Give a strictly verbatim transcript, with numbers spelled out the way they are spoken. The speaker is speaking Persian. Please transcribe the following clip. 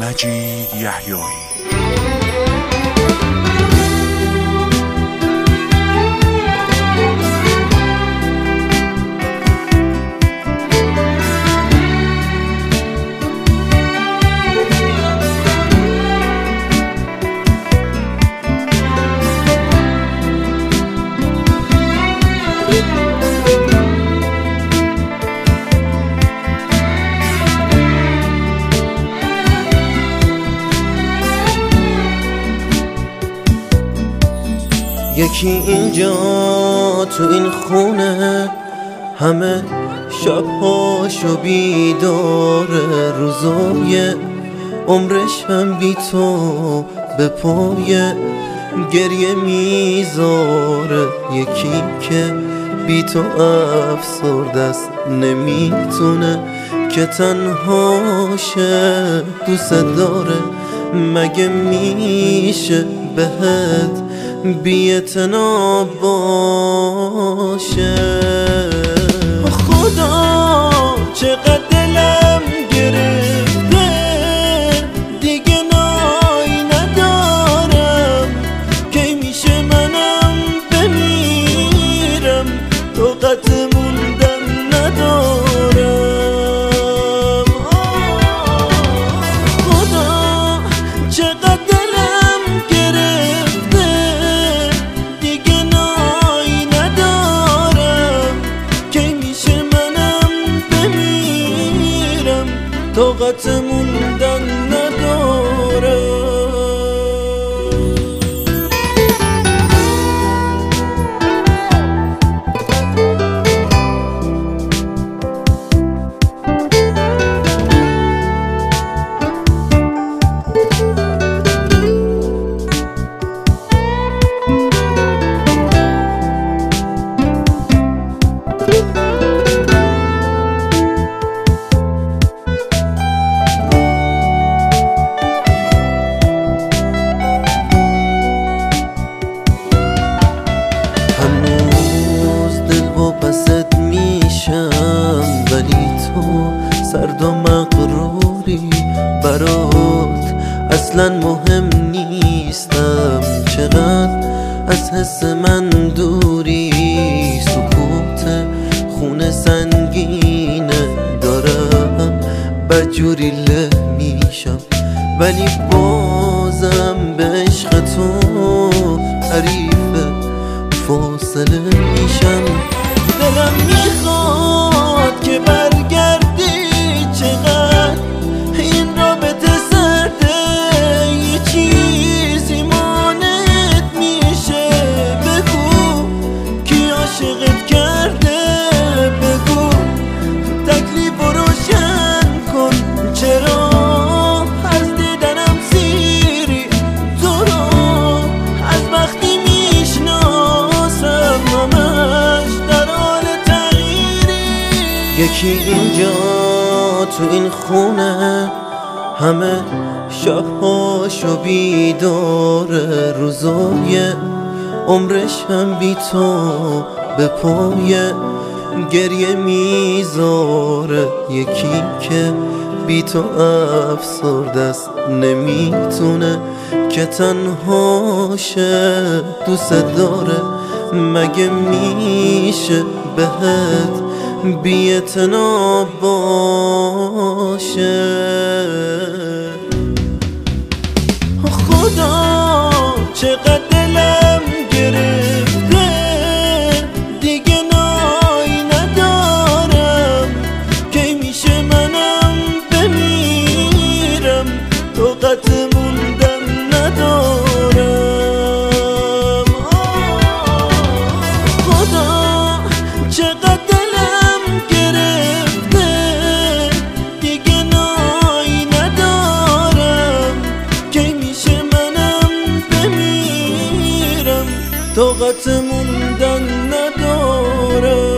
مجید یحیایی. یکی اینجا تو این خونه همه شبهاشو بیداره، روزای عمرش هم بی تو به پای گریه میذاره. یکی که بی تو افسرده است نمیتونه که تنهاشه دوست داره. مگه میشه بهت بی‌اعتنا باشه؟ خدا چقدر دلم گرفته، دیگه نایی ندارم. کی میشه منم بمیرم، طاقت موندن ندارم. خدا چقدر طاقت موندن نداره. سرد و مغروری برات اصلا مهم نیستم. چقدر از حس من دوری، سکوت خونه سنگینه دارم، بدجوری له میشم ولی بازم به عشق تو حریف فاصله میشم. دلم میخواد که برگردی، چقدر این رابطه سرده، یه چیزی مانعت میشه. بگو کی عاشقت کرده، بگو تکلیف رو روشن کن. چرا از دیدنم سیری، تو رو از وقتی میشناسم همش در حال تغییری. یکی اینجا تو این خونه همه شبهاشو بیداره، روزای عمرش هم بی تو به پای گریه میذاره. یکی که بی تو افسرده است نمیتونه که تنهاشه دوست داره. مگه میشه بهت بی‌اعتنا باشه؟ خدا چقدر دلم گرفته، دیگه نایی ندارم. کی میشه منم بمیرم، طاقت موندن ندارم. خدا چقدر طاقت موندن نداره.